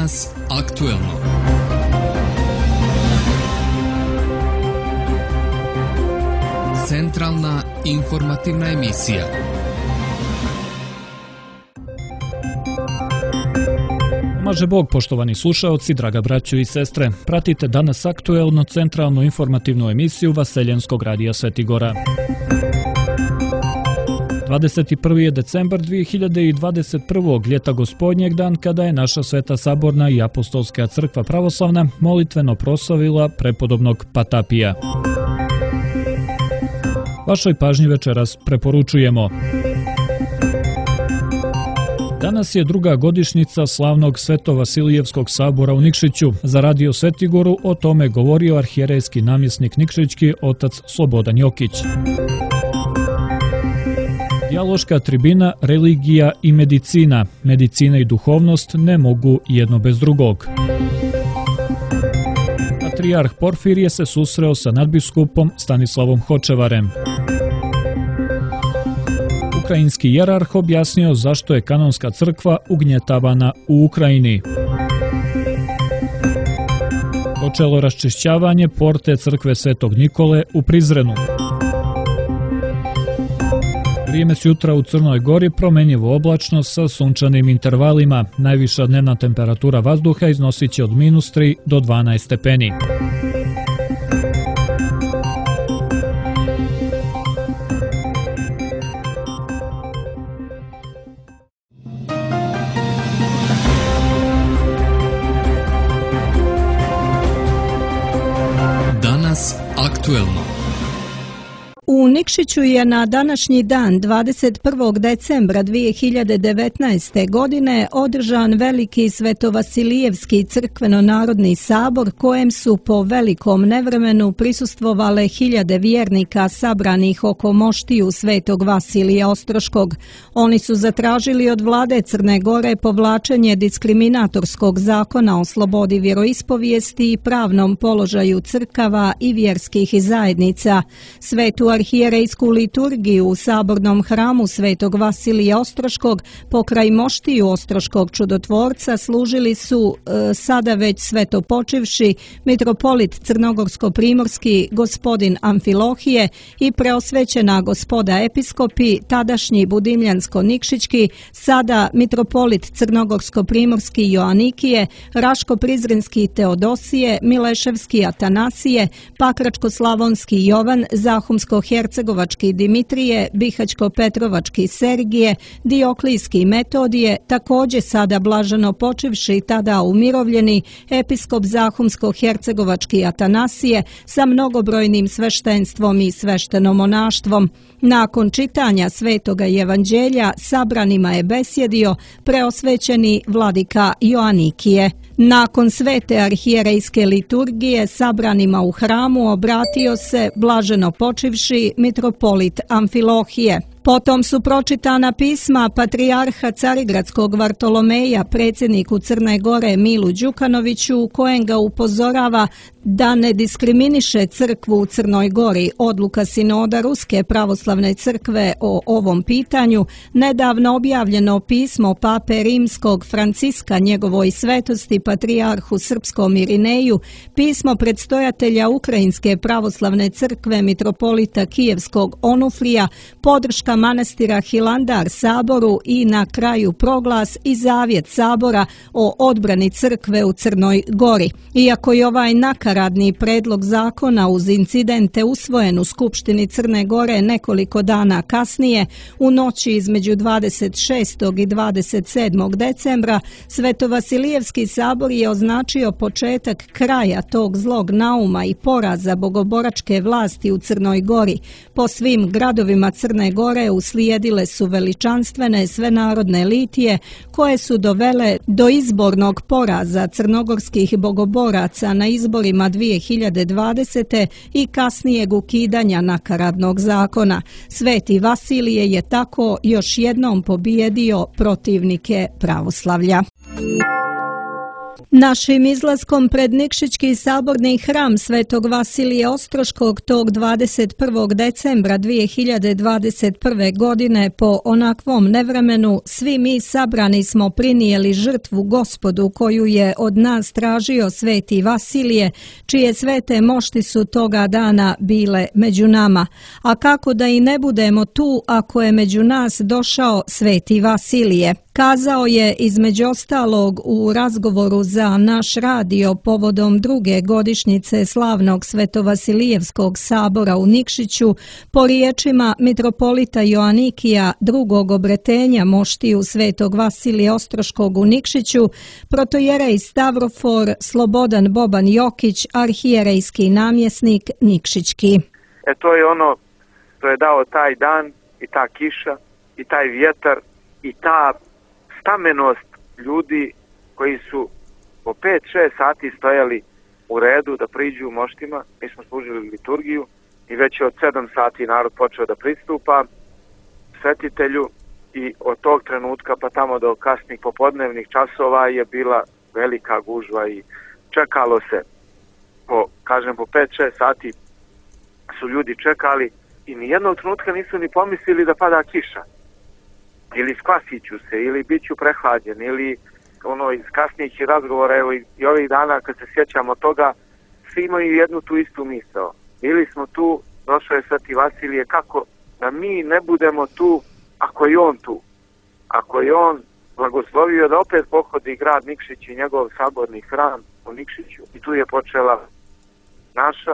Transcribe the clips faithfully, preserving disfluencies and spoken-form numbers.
Danas aktuelno. Centralna informativna emisija. Maže Bog, poštovani slušaoci, draga braćo i sestre. Pratite Danas aktuelno, centralnu informativnu emisiju Vaseljenskog radija Svetigora. dvadeset prvi je decembar dvije hiljade dvadeset prvog. ljeta gospodnjeg, dan kada je naša Sveta Saborna i Apostolska crkva pravoslavna molitveno proslavila prepodobnog Patapija. Vašoj pažnji večeras preporučujemo. Danas je druga godišnjica slavnog Svetovasilijevskog sabora u Nikšiću. Za radio Svetigoru o tome govorio arhijerejski namjesnik Nikšićki otac Slobodan Jokić. Dijaloška tribina, religija i medicina. Medicina i duhovnost ne mogu jedno bez drugog. Patrijarh Porfirije se susreo sa nadbiskupom Stanislavom Hočevarem. Ukrajinski jerarh objasnio zašto je kanonska crkva ugnjetavana u Ukrajini. Počelo raščišćavanje porte crkve Svetog Nikole u Prizrenu. Vrijeme s jutra u Crnoj Gori promjenjivo oblačno sa sunčanim intervalima. Najviša dnevna temperatura vazduha iznosit će od minus tri do dvanaest stepeni. Danas aktuelno. U Nikšiću je na današnji dan dvadeset prvog decembra dvije hiljade devetnaeste. godine održan veliki Svetovasilijevski crkveno-narodni sabor kojem su po velikom nevremenu prisustvovale hiljade vjernika sabranih oko moštiju Svetog Vasilija Ostroškog. Oni su zatražili od vlade Crne Gore povlačenje diskriminatorskog zakona o slobodi vjeroispovijesti i pravnom položaju crkava i vjerskih zajednica. Svetu arhijerejsku liturgiju u sabornom hramu Svetog Vasilija Ostroškog pokraj moštiju Ostroškog čudotvorca služili su e, sada već svetopočivši mitropolit Crnogorsko-primorski gospodin Amfilohije i preosvećena gospoda episkopi, tadašnji Budimljansko-Nikšićki, sada mitropolit Crnogorsko-primorski Joanikije, Raško-prizrenski Teodosije, Mileševski Atanasije, Pakračko-slavonski Jovan, Zahumsko Hercegovački Dimitrije, Bihać-Petrovački Sergije, Dioklijski Metodije, također sada blaženo počivši tada umirovljeni episkop Zahumsko-Hercegovački Atanasije sa mnogobrojnim sveštenstvom i sveštenomonaštvom. Nakon čitanja Svetoga Evanđelja sabranima je besjedio preosvećeni vladika Joanikije. Nakon svete arhijerejske liturgije sabranima u hramu obratio se blaženo počivši mitropolit Amfilohije. Potom su pročitana pisma patrijarha Carigradskog Vartolomeja predsjedniku Crne Gore Milu Đukanoviću u kojem ga upozorava da ne diskriminiše crkvu u Crnoj Gori. Odluka sinoda Ruske pravoslavne crkve o ovom pitanju, nedavno objavljeno pismo pape rimskog Franciska njegovoj svetosti patrijarhu srpskom Irineju, pismo predstojatelja Ukrajinske pravoslavne crkve mitropolita Kijevskog Onufrija, podrška manastira Hilandar saboru i na kraju proglas i zavjet sabora o odbrani crkve u Crnoj Gori. Iako je ovaj nakaradni predlog zakona uz incidente usvojen u Skupštini Crne Gore nekoliko dana kasnije, u noći između dvadeset šestog i dvadeset sedmog decembra, Svetovasilijevski sabor je označio početak kraja tog zlog nauma i poraza bogoboračke vlasti u Crnoj Gori. Po svim gradovima Crne Gore uslijedile su veličanstvene svenarodne litije koje su dovele do izbornog poraza crnogorskih bogoboraca na izborima dvije hiljade dvadesete. i kasnijeg ukidanja nakaradnog zakona. Sveti Vasilije je tako još jednom pobijedio protivnike pravoslavlja. Našim izlaskom pred Nikšićki saborni hram Svetog Vasilija Ostroškog tog dvadeset prvog decembra dvije hiljade dvadeset prve. godine po onakvom nevremenu svi mi sabrani smo prinijeli žrtvu Gospodu koju je od nas tražio Sveti Vasilije, čije svete mošti su toga dana bile među nama. A kako da i ne budemo tu ako je među nas došao Sveti Vasilije? Kazao je između ostalog u razgovoru za naš radio povodom druge godišnjice slavnog Svetovasilijevskog sabora u Nikšiću po riječima mitropolita Joanikija drugog obretenja moštiju Svetog Vasilija Ostroškog u Nikšiću, protojerej Stavrofor Slobodan Boban Jokić, arhijerejski namjesnik Nikšićki. E to je ono što je dao taj dan i ta kiša i taj vjetar i ta stamennost ljudi koji su po pet šest sati stojali u redu da priđu moštima. Mi smo služili liturgiju i već je od sedam sati narod počeo da pristupa svetitelju i od tog trenutka pa tamo do kasnih popodnevnih časova je bila velika gužva i čekalo se po, kažem, po pet šest sati su ljudi čekali i nijednog trenutka nisu ni pomislili da pada kiša. Ili skvasit ću se, ili bit ću prehlađen, ili ono iz kasnijih razgovora, evo i, i ovih dana kad se sjećamo toga, svi imaju jednu tu istu misao. Bili smo tu, došao je Sveti Vasilije, kako da mi ne budemo tu ako je on tu. Ako je on blagoslovio da opet pohodi grad Nikšić i njegov saborni hram u Nikšiću. I tu je počela naša,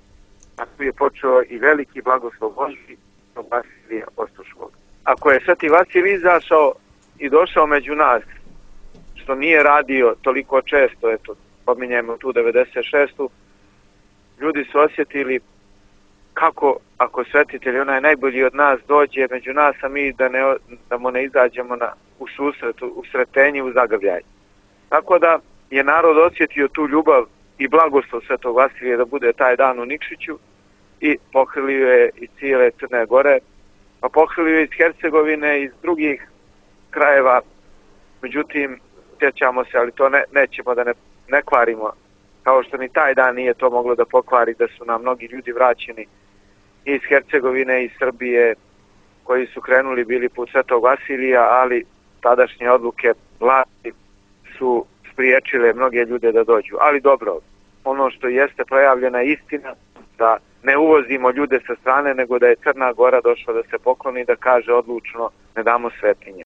a tu je počeo i veliki blagoslov Božji od Vasilija Ostroškog. Ako je Sveti Vasilij izašao i došao među nas, što nije radio toliko često, eto, pominjemo tu devedeset šestu. ljudi su osjetili kako ako svetitelj, onaj najbolji od nas, dođe među nas, a mi da, ne, da mu ne izađemo na, u susret, u sretenje, u zagrljaj. Tako da je narod osjetio tu ljubav i blagoslov Svetog Vasilija da bude taj dan u Nikšiću i pohrlio je iz cijele Crne Gore, pa pohrlio je iz Hercegovine, iz drugih krajeva. Međutim, sjećamo se, ali to ne, nećemo da ne, ne kvarimo, kao što ni taj dan nije to moglo da pokvari, da su nam mnogi ljudi vraćeni iz Hercegovine, iz Srbije, koji su krenuli bili put Svetog Vasilija, ali tadašnje odluke vlasti su spriječile mnoge ljude da dođu. Ali dobro, ono što jeste projavljena istina, da ne uvozimo ljude sa strane, nego da je Crna Gora došla da se pokloni, da kaže odlučno ne damo svetinje.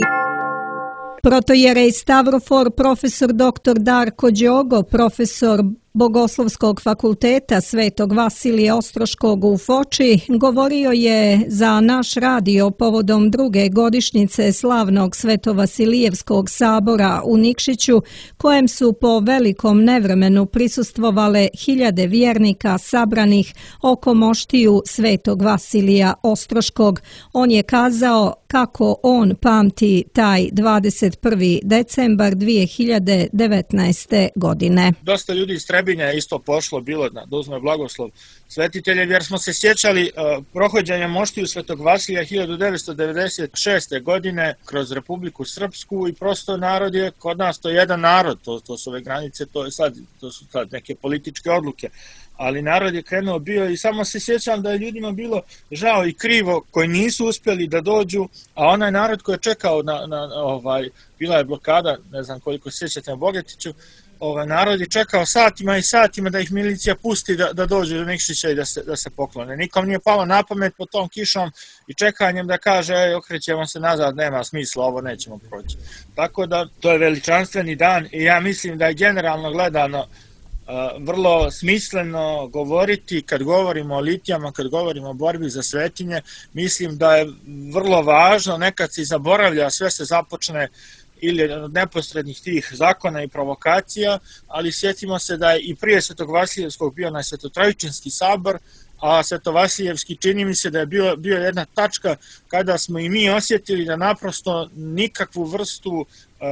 Protojerej Stavrofor, profesor doktor Darko Đogo, profesor Bogoslovskog fakulteta Svetog Vasilija Ostroškog u Foči, govorio je za naš radio povodom druge godišnjice slavnog Svetovasilijevskog sabora u Nikšiću, kojem su po velikom nevremenu prisustvovale hiljade vjernika sabranih oko moštiju Svetog Vasilija Ostroškog. On je kazao kako on pamti taj dvadeset prvi decembar dvije hiljade devetnaeste. godine. Dosta ljudi iz Trebinja je isto pošlo, bilo da uzme blagoslov svetitelja, jer smo se sjećali uh, prohođenja moštiju Svetog Vasilija hiljadu devetsto devedeset šeste. godine kroz Republiku Srpsku i prosto narod je kod nas to jedan narod, to, to su ove granice, to, je sad, to su sad neke političke odluke. Ali narod je krenuo bio i samo se sjećam da je ljudima bilo žao i krivo koji nisu uspjeli da dođu, a onaj narod koji je čekao na, na ovaj, bila je blokada, ne znam koliko se sjećate na Bogetiću, ovaj, narod je čekao satima i satima da ih milicija pusti da, da dođu do Nikšića i da se, da se poklone. Nikom nije palo na pamet po tom kišom i čekanjem da kaže ej, okrećemo se nazad, nema smisla, ovo nećemo proći. Tako da to je veličanstveni dan i ja mislim da je generalno gledano vrlo smisleno govoriti kad govorimo o litijama, kad govorimo o borbi za svetinje. Mislim da je vrlo važno, nekad se zaboravlja, sve se započne ili od neposrednih tih zakona i provokacija, ali sjetimo se da je i prije Svetog Vasilijevskog bio na Svetotrojičinski sabor, a Svetovasilijevski čini mi se da je bio, bio jedna tačka kada smo i mi osjetili da naprosto nikakvu vrstu,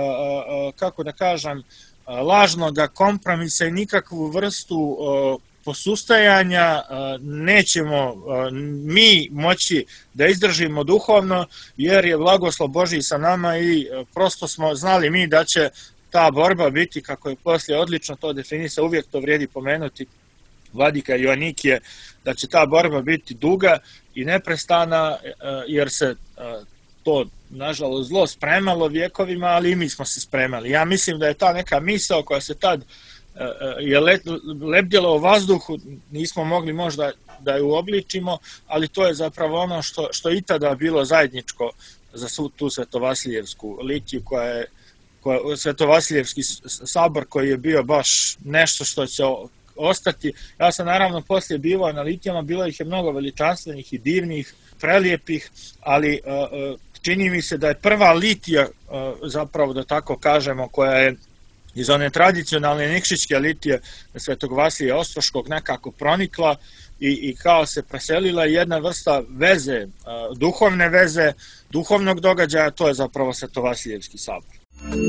kako da kažem, lažnog kompromisa i nikakvu vrstu uh, posustajanja uh, nećemo uh, mi moći da izdržimo duhovno, jer je blagoslov Božji sa nama i uh, prosto smo znali mi da će ta borba biti, kako je poslije odlično to definisa, uvijek to vrijedi pomenuti, vladika Joanikije, da će ta borba biti duga i neprestana, jer se to, nažalost, zlo spremalo vjekovima, ali i mi smo se spremali. Ja mislim da je ta neka misao koja se tad je lebdjela u vazduhu, nismo mogli možda da ju obličimo, ali to je zapravo ono što, što i tada bilo zajedničko za tu Svetovasiljevsku litiju, koja je koja, Svetovasiljevski sabor koji je bio baš nešto što će ostati. Ja sam naravno poslije bivao na litijama, bilo ih je mnogo veličanstvenih i divnih, prelijepih, ali uh, čini mi se da je prva litija, uh, zapravo da tako kažemo, koja je iz one tradicionalne nikšićke litije Svetog Vasilija Ostroškog nekako pronikla i, i kao se preselila jedna vrsta veze, uh, duhovne veze, duhovnog događaja, to je zapravo Svetovasiljevski sabor.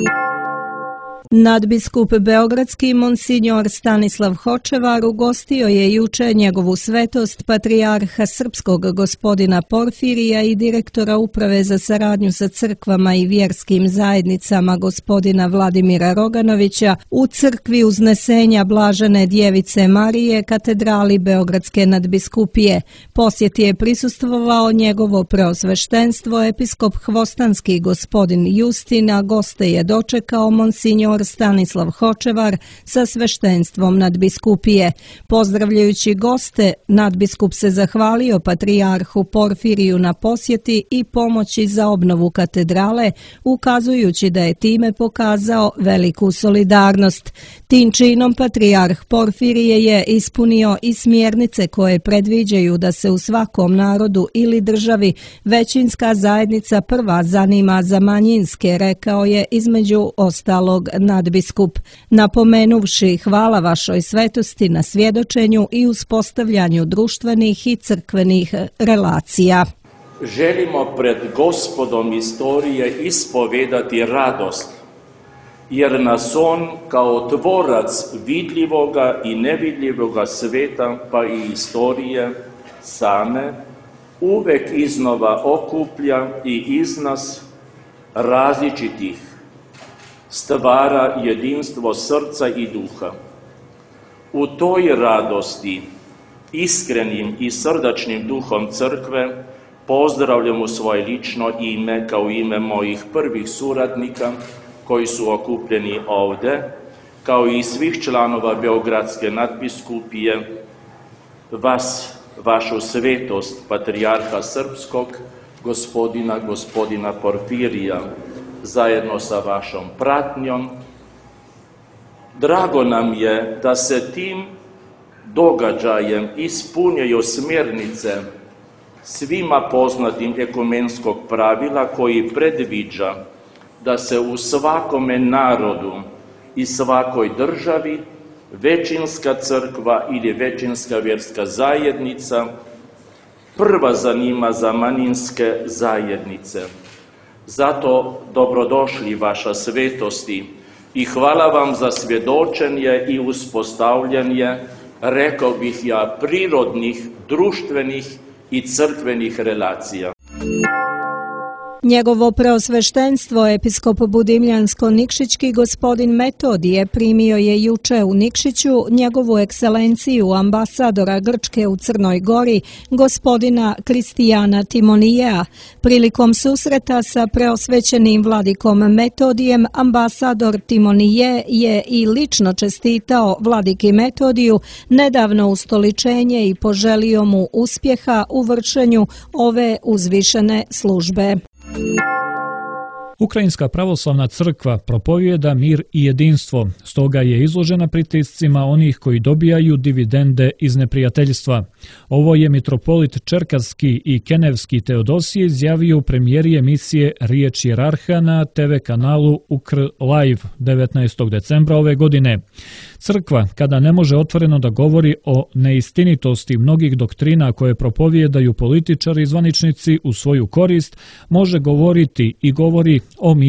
Nadbiskup beogradski Monsinjor Stanislav Hočevar ugostio je juče njegovu svetost patrijarha srpskog gospodina Porfirija i direktora Uprave za saradnju sa crkvama i vjerskim zajednicama gospodina Vladimira Roganovića u crkvi Uznesenja Blažene Djevice Marije, katedrali Beogradske nadbiskupije. Posjeti je prisustvovao njegovo preosveštenstvo episkop hvostanski gospodin Justin, a goste je dočekao Monsinjor Stanislav Hočevar sa sveštenstvom nadbiskupije. Pozdravljajući goste, nadbiskup se zahvalio patrijarhu Porfiriju na posjeti i pomoći za obnovu katedrale, ukazujući da je time pokazao veliku solidarnost. Tim činom patrijarh Porfirije je ispunio i smjernice koje predviđaju da se u svakom narodu ili državi većinska zajednica prva zanima za manjinske, rekao je između ostalog nadbiskup, napomenuvši hvala vašoj svetosti na svjedočenju i uspostavljanju društvenih i crkvenih relacija. Želimo pred Gospodom istorije ispovedati radost, jer nas on kao tvorac vidljivoga i nevidljivoga sveta pa i istorije same uvek iznova okuplja i iz nas različitih stvara jedinstvo srca i duha. U toj radosti, iskrenim i srdačnim duhom crkve, pozdravljam u svoje lično ime kao ime mojih prvih suradnika koji su okupljeni ovde, kao i svih članova Beogradske nadbiskupije, vas, vašu svetost, patrijarha srpskog, gospodina, gospodina Porfirija, zajedno sa vašom pratnjom. Drago nam je da se tim događajem ispunjaju smjernice svima poznatim ekumenskog pravila koji predviđa da se u svakome narodu i svakoj državi većinska crkva ili većinska vjerska zajednica prva zanima za manjinske zajednice. Zato dobrodošli vaša svetosti i hvala vam za svjedočenje i uspostavljanje, rekao bih ja, prirodnih, društvenih i crkvenih relacija. Njegovo preosveštenstvo episkop Budimljansko-Nikšićki gospodin Metodije primio je juče u Nikšiću njegovu ekscelenciju ambasadora Grčke u Crnoj Gori gospodina Kristijana Timonijeja. Prilikom susreta sa preosvećenim vladikom Metodijem ambasador Timonije je i lično čestitao vladiki Metodiju nedavno ustoličenje i poželio mu uspjeha u vršenju ove uzvišene službe. Ukrajinska pravoslavna crkva propovijeda mir i jedinstvo, stoga je izložena pritiscima onih koji dobijaju dividende iz neprijateljstva. Ovo je mitropolit Čerkasski i Kenevski Teodosije izjavio u premijeri emisije Riječ Jerarha na te ve kanalu U K R Live devetnaestog decembra ove godine. Crkva, kada ne može otvoreno da govori o neistinitosti mnogih doktrina koje propovijedaju političari i zvaničnici u svoju korist, može govoriti i govori o miru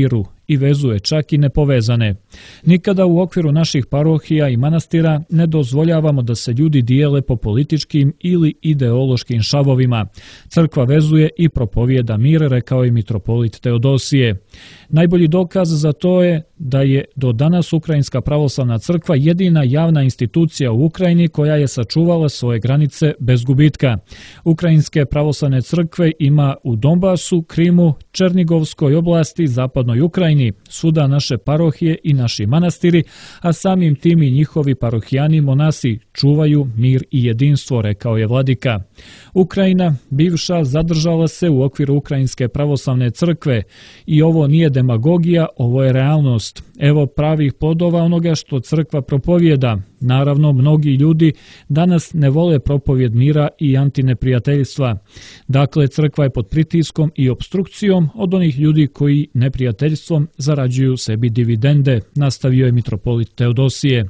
i vezuje čak i nepovezane. Nikada u okviru naših parohija i manastira ne dozvoljavamo da se ljudi dijele po političkim ili ideološkim šavovima. Crkva vezuje i propovijeda mir, rekao je mitropolit Teodosije. Najbolji dokaz za to je da je do danas Ukrajinska pravoslavna crkva jedina javna institucija u Ukrajini koja je sačuvala svoje granice bez gubitka. Ukrajinske pravoslavne crkve ima u Donbasu, Krimu, Černigovskoj oblasti, zapadnoj Ukrajini, svuda naše parohije i naši manastiri, a samim tim i njihovi parohijani monasi čuvaju mir i jedinstvo, rekao je vladika. Ukrajina, bivša, zadržala se u okviru Ukrajinske pravoslavne crkve i ovo nije demagogija, ovo je realnost. Evo pravih plodova onoga što crkva propovijeda. Naravno, mnogi ljudi danas ne vole propovjed mira i antineprijateljstva. Dakle, crkva je pod pritiskom i opstrukcijom od onih ljudi koji neprijateljstvom zarađuju sebi dividende, nastavio je mitropolit Teodosije.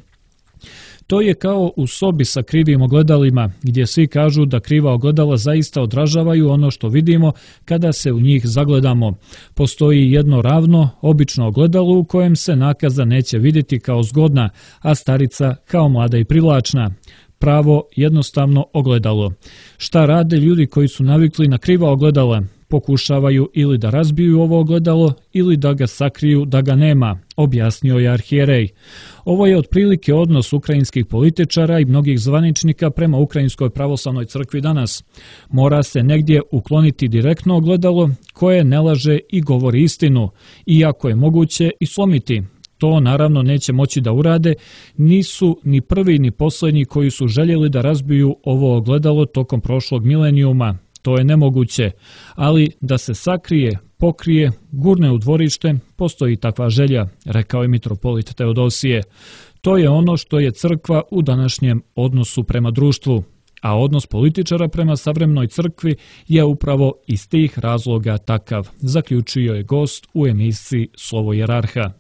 To je kao u sobi sa krivim ogledalima, gdje svi kažu da kriva ogledala zaista odražavaju ono što vidimo kada se u njih zagledamo. Postoji jedno ravno, obično ogledalo u kojem se nakaza neće vidjeti kao zgodna, a starica kao mlada i privlačna. Pravo, jednostavno ogledalo. Šta rade ljudi koji su navikli na kriva ogledala? Pokušavaju ili da razbiju ovo ogledalo ili da ga sakriju da ga nema, objasnio je arhijerej. Ovo je otprilike odnos ukrajinskih političara i mnogih zvaničnika prema Ukrajinskoj pravoslavnoj crkvi danas. Mora se negdje ukloniti direktno ogledalo koje ne laže i govori istinu, iako je moguće i slomiti. To naravno neće moći da urade, nisu ni prvi ni posljednji koji su željeli da razbiju ovo ogledalo tokom prošlog milenijuma. To je nemoguće, ali da se sakrije, pokrije, gurne u dvorište, postoji takva želja, rekao je mitropolit Teodosije. To je ono što je crkva u današnjem odnosu prema društvu, a odnos političara prema savremenoj crkvi je upravo iz tih razloga takav, zaključio je gost u emisiji Slovo Jerarha.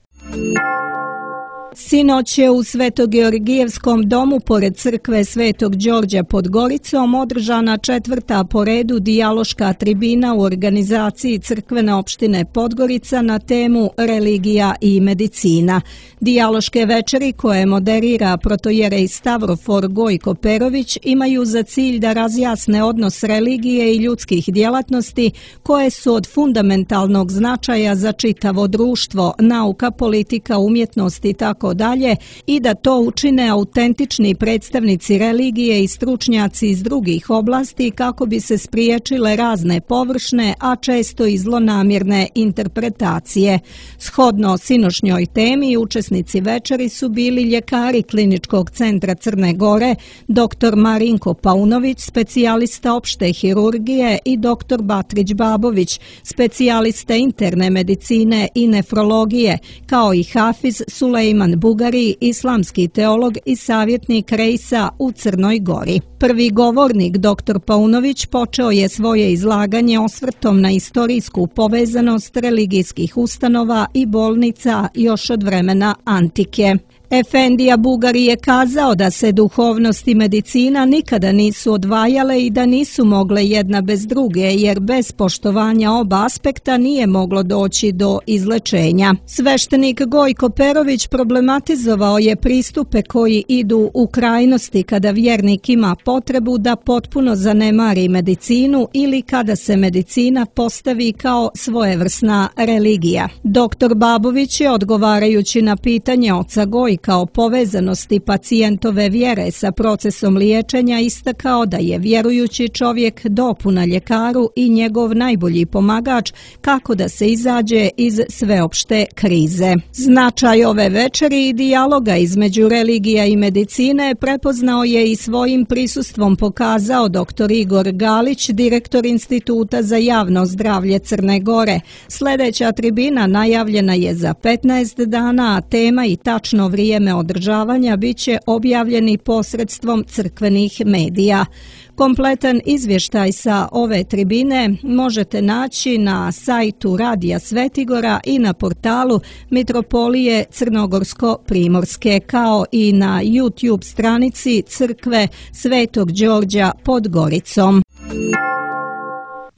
Sinoć je u Svetogeorgijevskom domu pored crkve Svetog Đorđa pod Goricom održana četvrta po redu dijaloška tribina u organizaciji crkvene opštine Podgorica na temu religija i medicina. Dijaloške večeri koje moderira protojerej Stavrofor Gojko Perović imaju za cilj da razjasne odnos religije i ljudskih djelatnosti koje su od fundamentalnog značaja za čitavo društvo, nauka, politika, umjetnost i tako dalje, i da to učine autentični predstavnici religije i stručnjaci iz drugih oblasti kako bi se spriječile razne površne, a često i zlonamjerne interpretacije. Shodno sinošnjoj temi, učesnici večeri su bili ljekari Kliničkog centra Crne Gore, doktor Marinko Paunović, specijalista opšte hirurgije, i doktor Batrić Babović, specijalista interne medicine i nefrologije, kao i Hafiz Sulejman Bugari, islamski teolog i savjetnik Rejsa u Crnoj Gori. Prvi govornik, doktor Paunović, počeo je svoje izlaganje osvrtom na istorijsku povezanost religijskih ustanova i bolnica još od vremena antike. Efendija Bugari je kazao da se duhovnost i medicina nikada nisu odvajale i da nisu mogle jedna bez druge, jer bez poštovanja oba aspekta nije moglo doći do izlečenja. Sveštenik Gojko Perović problematizovao je pristupe koji idu u krajnosti kada vjernik ima potrebu da potpuno zanemari medicinu ili kada se medicina postavi kao svojevrsna religija. Doktor Babović je, odgovarajući na pitanje oca Gojka kao povezanosti pacijentove vjere sa procesom liječenja, istakao da je vjerujući čovjek dopuna ljekaru i njegov najbolji pomagač kako da se izađe iz sveopšte krize. Značaj ove večeri i dijaloga između religija i medicine prepoznao je i svojim prisustvom pokazao doktor Igor Galić, direktor Instituta za javno zdravlje Crne Gore. Sljedeća tribina najavljena je za petnaest dana, a tema i tačno vrijeme održavanja bit će objavljeni posredstvom crkvenih medija. Kompletan izvještaj sa ove tribine možete naći na sajtu Radija Svetigora i na portalu Mitropolije Crnogorsko-Primorske, kao i na YouTube stranici Crkve Svetog Đorđa pod Goricom.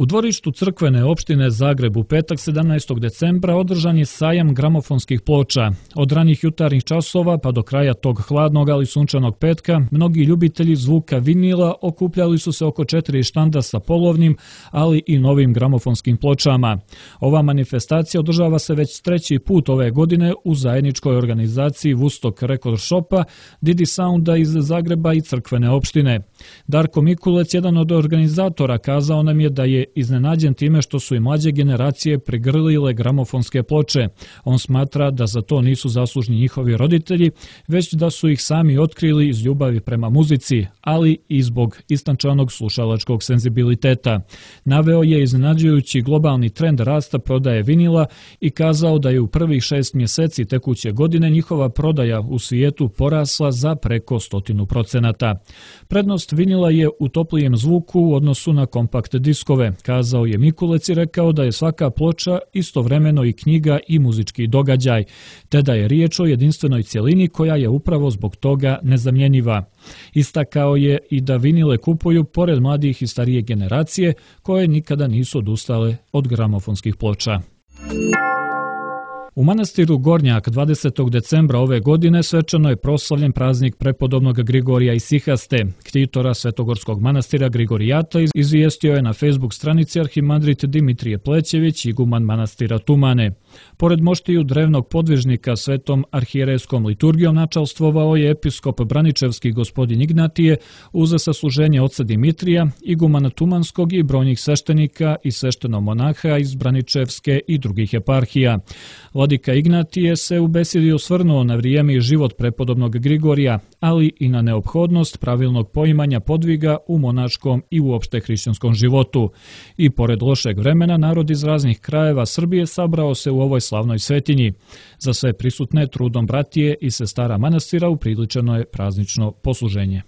U dvorištu crkvene opštine Zagreb u petak sedamnaestog decembra održan je sajam gramofonskih ploča. Od ranih jutarnjih časova pa do kraja tog hladnog ali sunčanog petka mnogi ljubitelji zvuka vinila okupljali su se oko četiri štanda sa polovnim, ali i novim gramofonskim pločama. Ova manifestacija održava se već treći put ove godine u zajedničkoj organizaciji Woodstock Record Shopa, Didi Sounda iz Zagreba i crkvene opštine. Darko Mikulec, jedan od organizatora, kazao nam je da je iznenađen time što su i mlađe generacije prigrlile gramofonske ploče. On smatra da za to nisu zaslužni njihovi roditelji, već da su ih sami otkrili iz ljubavi prema muzici, ali i zbog istančanog slušalačkog senzibiliteta. Naveo je iznenađujući globalni trend rasta prodaje vinila i kazao da je u prvih šest mjeseci tekuće godine njihova prodaja u svijetu porasla za preko stotinu procenata. Prednost vinila je u toplijem zvuku u odnosu na kompakt diskove, kazao je Mikulec i rekao da je svaka ploča istovremeno i knjiga i muzički događaj, te da je riječ o jedinstvenoj cjelini koja je upravo zbog toga nezamjenjiva. Istakao je i da vinile kupuju pored mladih i starije generacije koje nikada nisu odustale od gramofonskih ploča. U manastiru Gornjak dvadesetog decembra ove godine svečano je proslavljen praznik prepodobnog Grigorija Isihaste. Ktitora Svetogorskog manastira Grigorijata izvijestio je na Facebook stranici arhimandrit Dimitrije Plećević, iguman manastira Tumane. Pored moštiju drevnog podvižnika svetom arhijerejskom liturgijom načalstvovao je episkop Braničevski gospodin Ignatije uz sasluženje oca Dimitrija, igumana Tumanskog i brojnih sveštenika i sveštenomonaha iz Braničevske i drugih eparhija. Vladika Ignatije se u besedi osvrnuo na vrijeme i život prepodobnog Grigorija, ali i na neophodnost pravilnog poimanja podviga u monaškom i uopšte hrišćanskom životu. I pored lošeg vremena, narod iz raznih krajeva Srbije sabrao se u ovoj slavnoj svetinji. Za sve prisutne trudom bratije i sestara manastira upriličeno je praznično posluženje.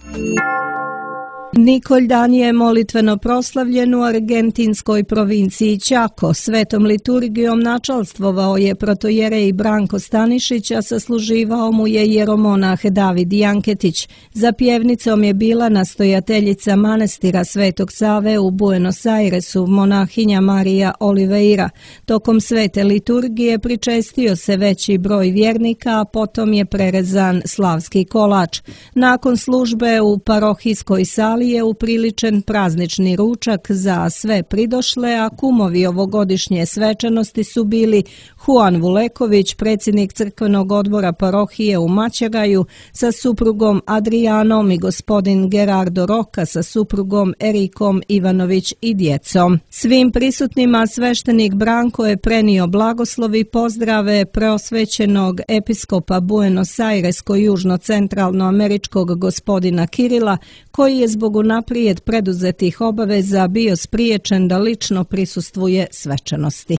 Nikolj dan je molitveno proslavljen u argentinskoj provinciji Chaco. Svetom liturgijom načalstvovao je protojerej Branko Stanišić, a sasluživao mu je jeromonah David Janketić. Za pjevnicom je bila nastojateljica manastira Svetog Save u Buenos Airesu, monahinja Marija Oliveira. Tokom svete liturgije pričestio se veći broj vjernika, a potom je prerezan slavski kolač. Nakon službe u parohijskoj sali je upriličen praznični ručak za sve pridošle, a kumovi ovogodišnje svečanosti su bili Juan Vuleković, predsjednik crkvenog odbora parohije u Mačagaju sa suprugom Adrijanom i gospodin Gerardo Roka sa suprugom Erikom Ivanović i djecom. Svim prisutnima sveštenik Branko je prenio blagoslovi pozdrave preosvećenog episkopa Buenos Airesko-južno-centralnoameričkog gospodina Kirila, koji je zbog unaprijed preduzetih obaveza bio spriječen da lično prisustvuje svečanosti.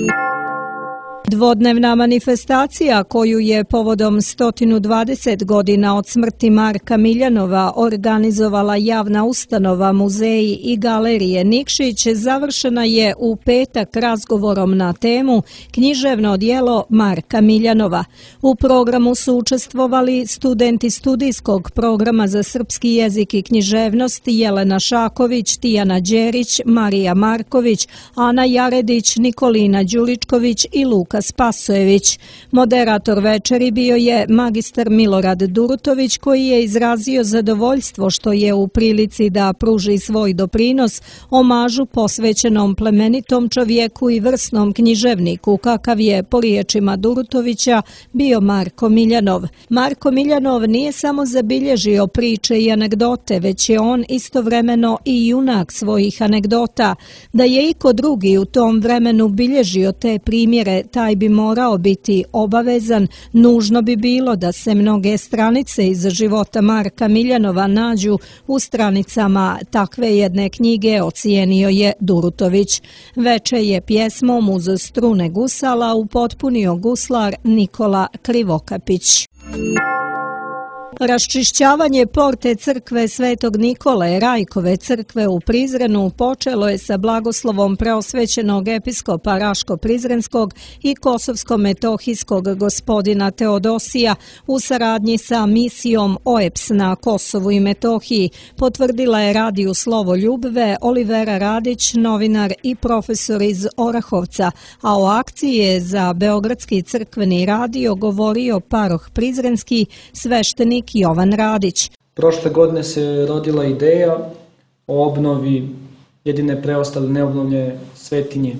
Dvodnevna manifestacija koju je povodom sto dvadeset godina od smrti Marka Miljanova organizovala javna ustanova Muzeji i galerije Nikšić završena je u petak razgovorom na temu Književno djelo Marka Miljanova. U programu su učestvovali studenti studijskog programa za srpski jezik i književnost Jelena Šaković, Tijana Đerić, Marija Marković, Ana Jaredić, Nikolina Đuličković i Luka Spasojević. Moderator večeri bio je magistar Milorad Durutović, koji je izrazio zadovoljstvo što je u prilici da pruži svoj doprinos omažu posvećenom plemenitom čovjeku i vrsnom književniku, kakav je po riječima Durutovića bio Marko Miljanov. Marko Miljanov nije samo zabilježio priče i anegdote, već je on istovremeno i junak svojih anegdota. Da je iko drugi u tom vremenu bilježio te primjere, taj bi morao biti obavezan. Nužno bi bilo da se mnoge stranice iz života Marka Miljanova nađu u stranicama takve jedne knjige, ocijenio je Durutović. Veče je pjesmom uz strune gusala upotpunio guslar Nikola Krivokapić. Raščišćavanje porte crkve Svetog Nikole Rajkove crkve u Prizrenu počelo je sa blagoslovom preosvećenog episkopa Raško-Prizrenskog i Kosovsko-Metohijskog gospodina Teodosija u saradnji sa misijom O E P S na Kosovu i Metohiji, potvrdila je radiju Slovo Ljubve Olivera Radić, novinar i profesor iz Orahovca, a o akciji je za Beogradski crkveni radio govorio paroh Prizrenski, sveštenik Jovan Radić. Prošle godine se rodila ideja o obnovi jedine preostale neobnovljene svetinje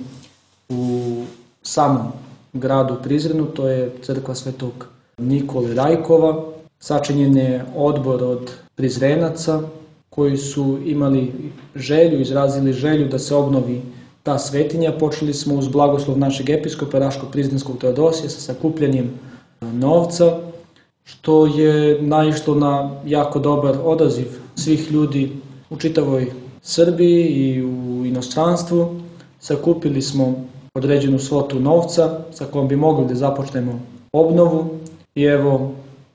u samom gradu Prizrenu, to je crkva Svetog Nikole Rajkova. Sačinjen je odbor od Prizrenaca koji su imali želju, izrazili želju da se obnovi ta svetinja. Počeli smo uz blagoslov našeg episkopa Raško-Prizrenskog Teodosija sa sakupljanjem novca, što je naišlo na jako dobar odaziv svih ljudi u čitavoj Srbiji i u inostranstvu. Sakupili smo određenu svotu novca sa kojom bi mogli da započnemo obnovu i evo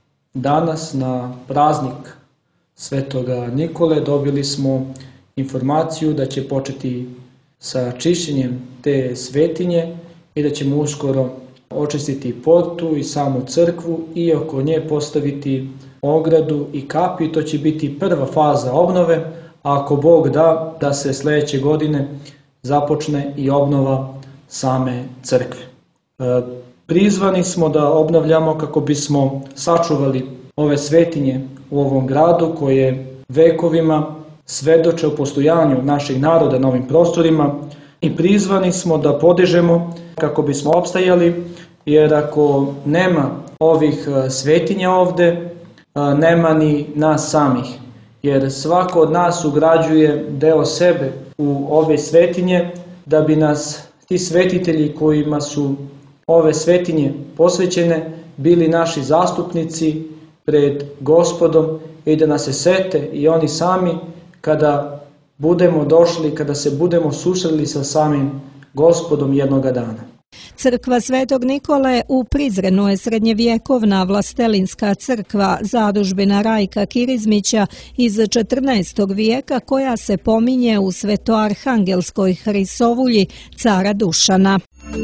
danas na praznik Svetoga Nikole dobili smo informaciju da će početi sa čišćenjem te svetinje i da ćemo uskoro očistiti portu i samu crkvu i oko nje postaviti ogradu i kapiju. To će biti prva faza obnove, a ako Bog da, da se sledeće godine započne i obnova same crkve. E, prizvani smo da obnavljamo kako bismo sačuvali ove svetinje u ovom gradu koje vekovima svedoče o postojanju našeg naroda na ovim prostorima i prizvani smo da podižemo kako bismo opstajali, jer ako nema ovih svetinja ovde, nema ni nas samih, jer svako od nas ugrađuje deo sebe u ove svetinje da bi nas ti svetitelji kojima su ove svetinje posvećene bili naši zastupnici pred Gospodom i da nas se sete i oni sami kada budemo došli, kada se budemo susreli sa samim Gospodom jednoga dana. Crkva Svetog Nikole u Prizrenu je srednjevjekovna vlastelinska crkva zadužbina Rajka Kirizmića iz četrnaestog vijeka koja se pominje u svetoarhangelskoj hrisovulji cara Dušana.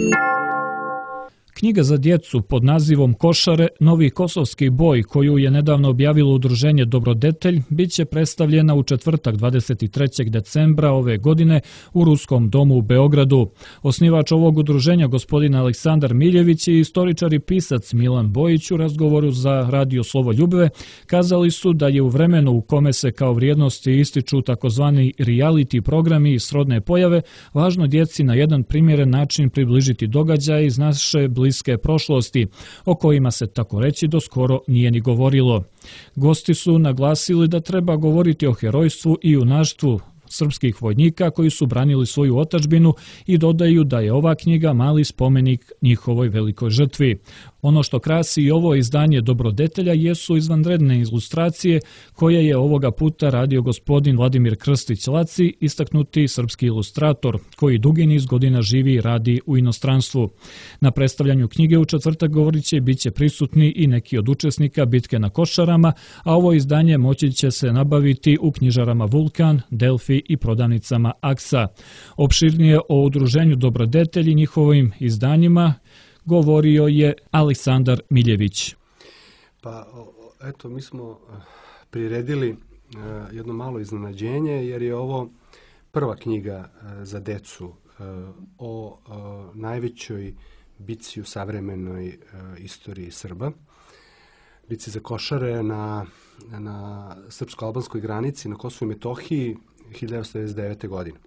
Knjiga za djecu pod nazivom Košare, novi kosovski boj koju je nedavno objavilo udruženje Dobrodetelj, bit će predstavljena u četvrtak dvadeset trećeg decembra ove godine u Ruskom domu u Beogradu. Osnivač ovog udruženja gospodin Aleksandar Miljević i istoričar i pisac Milan Bojić u razgovoru za radio Slovo Ljubve kazali su da je u vremenu u kome se kao vrijednosti ističu takozvani reality programi i srodne pojave, važno djeci na jedan primjeren način približiti događaje iz naše bliske prošlosti, o kojima se tako reći do skoro nije ni govorilo. Gosti su naglasili da treba govoriti o herojstvu i junaštvu srpskih vojnika koji su branili svoju otadžbinu i dodaju da je ova knjiga mali spomenik njihovoj velikoj žrtvi. Ono što krasi i ovo izdanje Dobrodetelja jesu izvanredne ilustracije koje je ovoga puta radio gospodin Vladimir Krstić-Laci, istaknuti srpski ilustrator koji dugi niz godina živi i radi u inostranstvu. Na predstavljanju knjige u četvrtak govorit će bit će prisutni i neki od učesnika bitke na Košarama, a ovo izdanje moći će se nabaviti u knjižarama Vulkan, Delfi i prodavnicama Aksa. Opširnije o udruženju Dobrodetelj i njihovim izdanjima govorio je Aleksandar Miljević. Pa eto, mi smo priredili jedno malo iznenađenje jer je ovo prva knjiga za decu o najvećoj bitci u savremenoj istoriji Srba. Bitci za Košare na, na srpsko-albanskoj granici na Kosovu i Metohiji hiljadu devetsto devedeset devete. godine.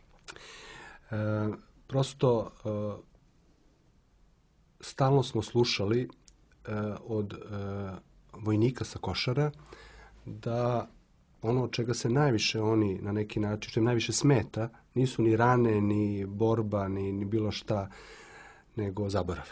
E, prosto e, stalno smo slušali e, od e, vojnika sa Košara da ono od čega se najviše oni na neki način, što im najviše smeta, nisu ni rane, ni borba, ni, ni bilo šta, nego zaborav.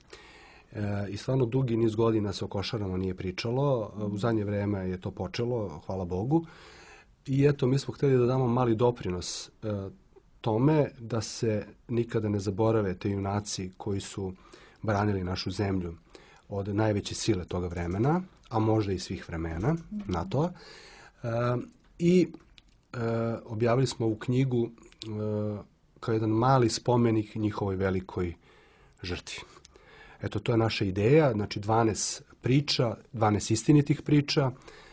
E, I stvarno dugi niz godina se o Košarama nije pričalo, u zadnje vreme je to počelo, hvala Bogu. I eto, mi smo htjeli da damo mali doprinos e, tome da se nikada ne zaborave te junaci koji su branili našu zemlju od najveće sile toga vremena, a možda i svih vremena NATO-a. I objavili smo ovu knjigu kao jedan mali spomenik njihovoj velikoj žrtvi. Eto, to je naša ideja, znači dvanaest priča, dvanaest istinitih priča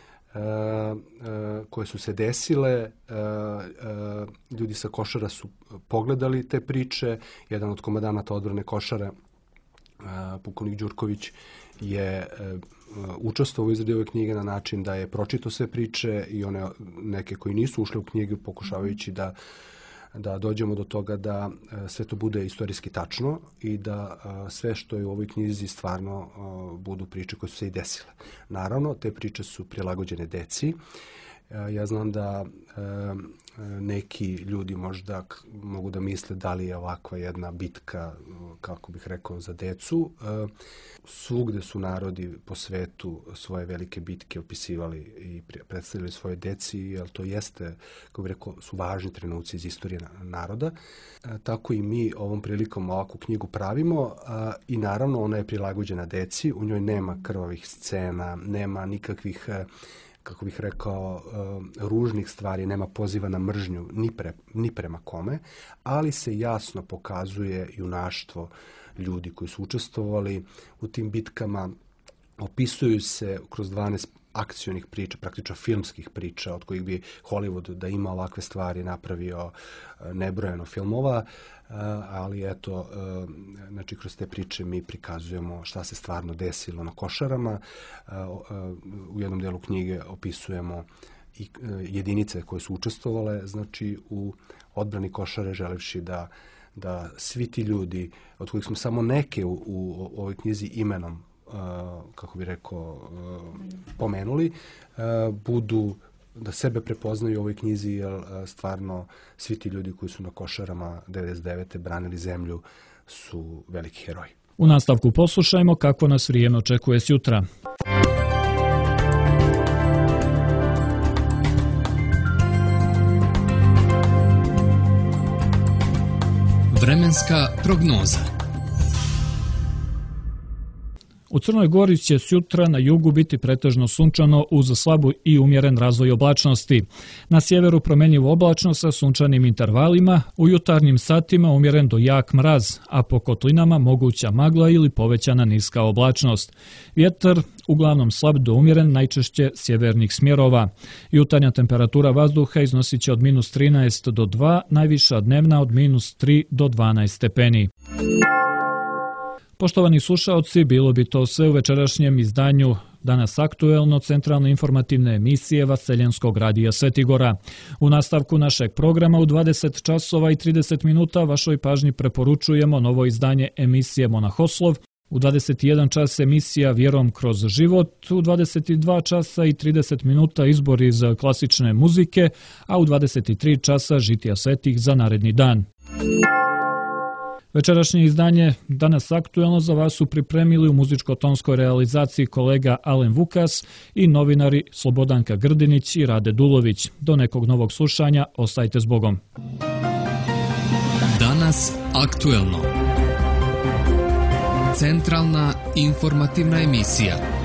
koje su se desile. Ljudi sa Košara su pogledali te priče. Jedan od komandanata odbrane Košare, pukovnik Đurković, je učestvovao u izradi ove knjige na način da je pročitao sve priče i one neke koji nisu ušle u knjigu, pokušavajući da da dođemo do toga da sve to bude istorijski tačno i da sve što je u ovoj knjizi stvarno budu priče koje su se i desile. Naravno, te priče su prilagođene deci. Ja znam da neki ljudi možda mogu da misle da li je ovakva jedna bitka, kako bih rekao, za decu. Svugde su narodi po svetu svoje velike bitke opisivali i predstavili svoje deci, jer to jeste, kako bih rekao, su važni trenuci iz istorije naroda. Tako i mi ovom prilikom ovakvu knjigu pravimo i naravno ona je prilagođena deci, u njoj nema krvavih scena, nema nikakvih, kako bih rekao, ružnih stvari, nema poziva na mržnju ni, pre, ni prema kome, ali se jasno pokazuje junaštvo ljudi koji su učestvovali u tim bitkama, opisuju se kroz dvanaest akcionih priča, praktično filmskih priča, od kojih bi Hollywood da ima ovakve stvari napravio nebrojeno filmova, ali eto, znači kroz te priče mi prikazujemo šta se stvarno desilo na Košarama. U jednom delu knjige opisujemo i jedinice koje su učestvovale, znači u odbrani Košare, želevši da da svi ti ljudi, od kojih smo samo neke u, u ovoj knjizi imenom, uh, kako bi rekao, uh, pomenuli, uh, budu, da sebe prepoznaju u ovoj knjizi, jer uh, stvarno svi ti ljudi koji su na Košarama devedeset devete branili zemlju su veliki heroji. U nastavku poslušajmo kako nas vrijeme očekuje sjutra. Vremenska prognoza. U Crnoj Gori će sutra na jugu biti pretežno sunčano uz slabu i umjeren razvoj oblačnosti. Na sjeveru promjenjivo oblačno sa sunčanim intervalima, u jutarnjim satima umjeren do jak mraz, a po kotlinama moguća magla ili povećana niska oblačnost. Vjetar uglavnom slab do umjeren, najčešće sjevernih smjerova. Jutarnja temperatura vazduha iznosit će od minus trinaest do dva, najviša dnevna od minus tri do dvanaest stepeni. Poštovani slušaoci, bilo bi to sve u večerašnjem izdanju Danas aktuelno centralne informativne emisije Vaseljenskog radija Svetigora. U nastavku našeg programa u dvadeset časova i trideset minuta vašoj pažnji preporučujemo novo izdanje emisije Monahoslov, u dvadeset jedan čas emisija Vjerom kroz život, u dvadeset dva časa i trideset minuta izbor iz klasične muzike, a u dvadeset tri časa žitija svetih za naredni dan. Večerašnje izdanje Danas aktuelno za vas su pripremili u muzičko-tonskoj realizaciji kolega Alen Vukas i novinari Slobodanka Grdinić i Rade Dulović. Do nekog novog slušanja, ostajte s Bogom. Danas aktuelno. Centralna informativna emisija.